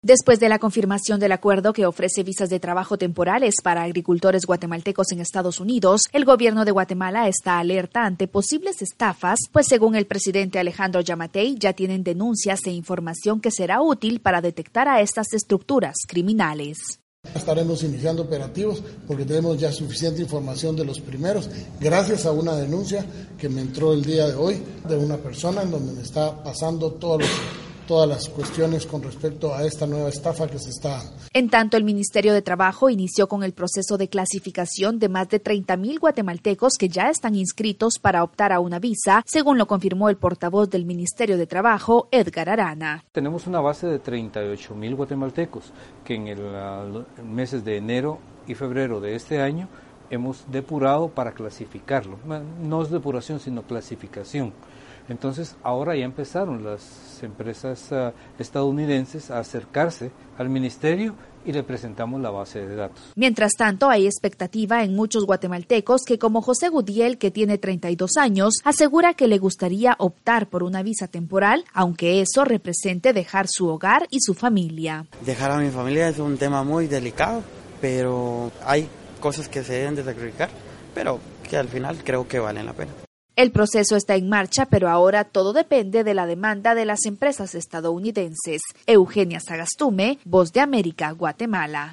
Después de la confirmación del acuerdo que ofrece visas de trabajo temporales para agricultores guatemaltecos en Estados Unidos, el gobierno de Guatemala está alerta ante posibles estafas, pues según el presidente Alejandro Yamatei, ya tienen denuncias e información que será útil para detectar a estas estructuras criminales. Estaremos iniciando operativos porque tenemos ya suficiente información de los primeros, gracias a una denuncia que me entró el día de hoy de una persona en donde me está pasando todas las cuestiones con respecto a esta nueva estafa que se está. En tanto, el Ministerio de Trabajo inició con el proceso de clasificación de más de 30,000 guatemaltecos que ya están inscritos para optar a una visa, según lo confirmó el portavoz del Ministerio de Trabajo, Edgar Arana. Tenemos una base de 38,000 guatemaltecos que en el meses de enero y febrero de este año hemos depurado para clasificarlo. No es depuración, sino clasificación. Entonces, ahora ya empezaron las empresas estadounidenses a acercarse al ministerio y le presentamos la base de datos. Mientras tanto, hay expectativa en muchos guatemaltecos que, como José Gudiel, que tiene 32 años, asegura que le gustaría optar por una visa temporal, aunque eso represente dejar su hogar y su familia. Dejar a mi familia es un tema muy delicado, pero hay cosas que se deben de sacrificar, pero que al final creo que valen la pena. El proceso está en marcha, pero ahora todo depende de la demanda de las empresas estadounidenses. Eugenia Sagastume, Voz de América, Guatemala.